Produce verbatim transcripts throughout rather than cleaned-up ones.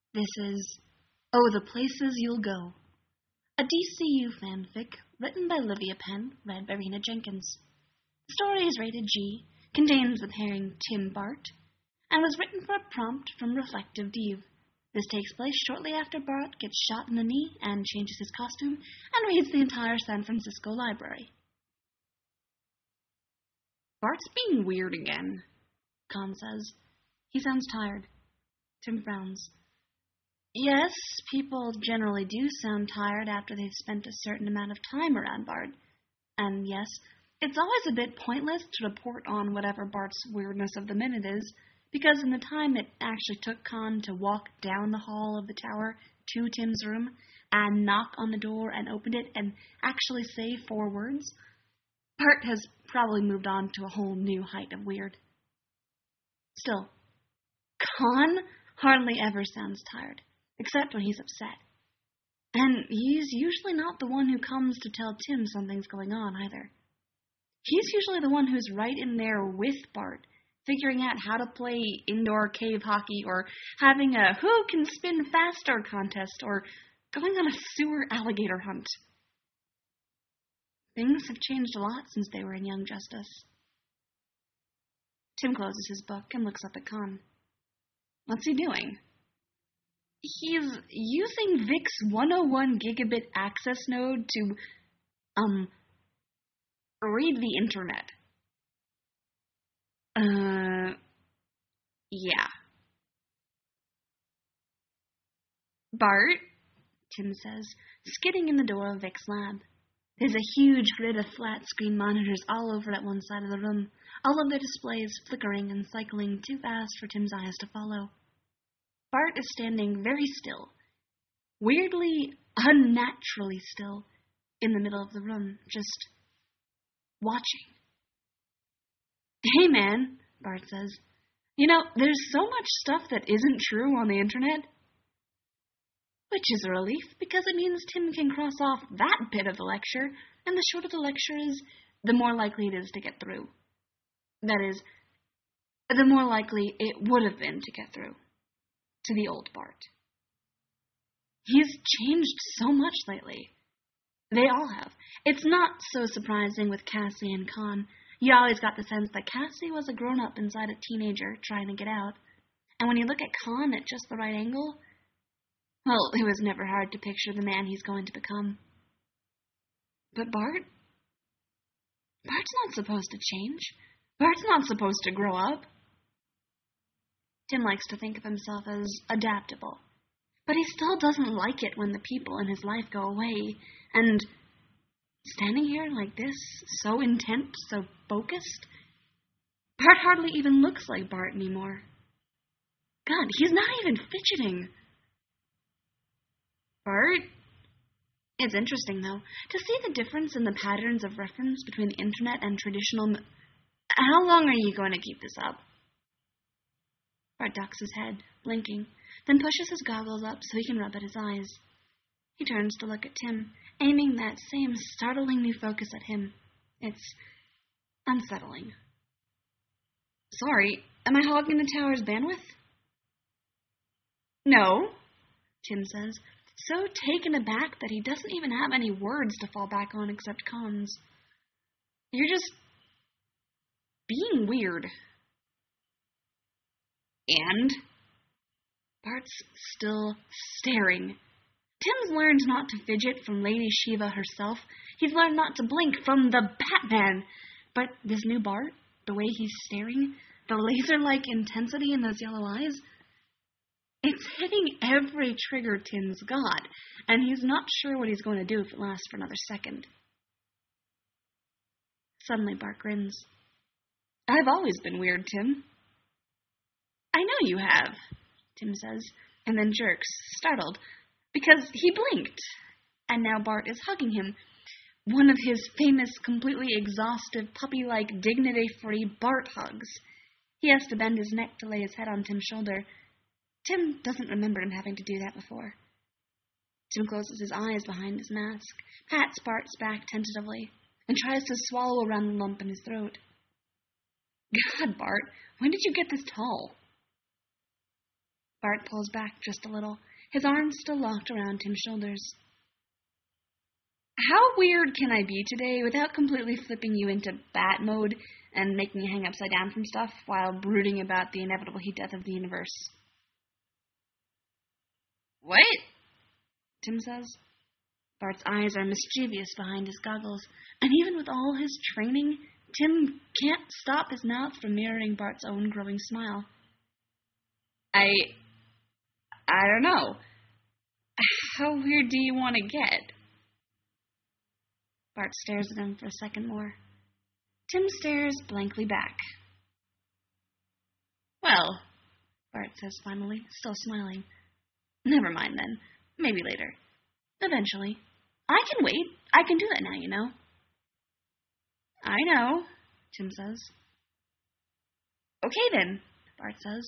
This is Oh, the Places You'll Go, a D C U fanfic written by Livia Penn, read by Rena Jenkins. The story is rated G, contains the pairing Tim Bart, and was written for a prompt from Reflective Div. This takes place shortly after Bart gets shot in the knee and changes his costume and reads the entire San Francisco library. Bart's being weird again, Con says. He sounds tired. Tim frowns. Yes, people generally do sound tired after they've spent a certain amount of time around Bart. And yes, it's always a bit pointless to report on whatever Bart's weirdness of the minute is, because in the time it actually took Con to walk down the hall of the tower to Tim's room and knock on the door and open it and actually say four words, Bart has probably moved on to a whole new height of weird. Still, Con hardly ever sounds tired, except when he's upset. And he's usually not the one who comes to tell Tim something's going on either. He's usually the one who's right in there with Bart, figuring out how to play indoor cave hockey, or having a who can spin faster contest, or going on a sewer alligator hunt. Things have changed a lot since they were in Young Justice. Tim closes his book and looks up at Con. What's he doing? He's using Vic's one oh one gigabit access node to, um, read the internet. Uh, yeah. Bart, Tim says, skidding in the door of Vic's lab. There's a huge grid of flat-screen monitors all over at one side of the room, all of their displays flickering and cycling too fast for Tim's eyes to follow. Bart is standing very still, weirdly, unnaturally still, in the middle of the room, just watching. Hey, man, Bart says. You know, there's so much stuff that isn't true on the internet. Which is a relief, because it means Tim can cross off that bit of the lecture, and the shorter the lecture is, the more likely it is to get through. That is, the more likely it would have been to get through. To the old Bart. He's changed so much lately. They all have. It's not so surprising with Cassie and Con. You always got the sense that Cassie was a grown-up inside a teenager trying to get out. And when you look at Con at just the right angle, well, it was never hard to picture the man he's going to become. But Bart? Bart's not supposed to change. Bart's not supposed to grow up. Tim likes to think of himself as adaptable, but he still doesn't like it when the people in his life go away, and standing here like this, so intent, so focused, Bart hardly even looks like Bart anymore. God, he's not even fidgeting. Bart? It's interesting, though, to see the difference in the patterns of reference between the internet and traditional... M- How long are you going to keep this up? Bart ducks his head, blinking, then pushes his goggles up so he can rub at his eyes. He turns to look at Tim, aiming that same startling new focus at him. It's unsettling. Sorry, am I hogging the tower's bandwidth? No, Tim says, so taken aback that he doesn't even have any words to fall back on except Con's. You're just being weird. And? Bart's still staring. Tim's learned not to fidget from Lady Shiva herself. He's learned not to blink from the Batman. But this new Bart, the way he's staring, the laser-like intensity in those yellow eyes, it's hitting every trigger Tim's got, and he's not sure what he's going to do if it lasts for another second. Suddenly Bart grins. I've always been weird, Tim. I know you have, Tim says, and then jerks, startled, because he blinked. And now Bart is hugging him, one of his famous, completely exhaustive, puppy-like, dignity-free Bart hugs. He has to bend his neck to lay his head on Tim's shoulder. Tim doesn't remember him having to do that before. Tim closes his eyes behind his mask, pats Bart's back tentatively, and tries to swallow around the lump in his throat. God, Bart, when did you get this tall? Bart pulls back just a little, his arms still locked around Tim's shoulders. How weird can I be today without completely flipping you into bat mode and making you hang upside down from stuff while brooding about the inevitable heat death of the universe? What? Tim says. Bart's eyes are mischievous behind his goggles, and even with all his training, Tim can't stop his mouth from mirroring Bart's own growing smile. I... I don't know. How weird do you want to get? Bart stares at him for a second more. Tim stares blankly back. Well, Bart says finally, still smiling. Never mind then. Maybe later. Eventually. I can wait. I can do that now, you know. I know, Tim says. Okay then, Bart says.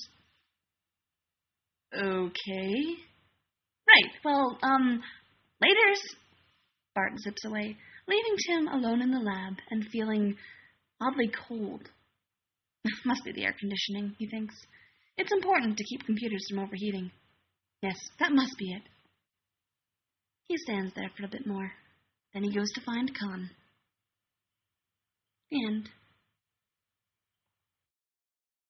Okay. Right, well, um, laters. Bart zips away, leaving Tim alone in the lab and feeling oddly cold. Must be the air conditioning, he thinks. It's important to keep computers from overheating. Yes, that must be it. He stands there for a bit more. Then he goes to find Khan. The end.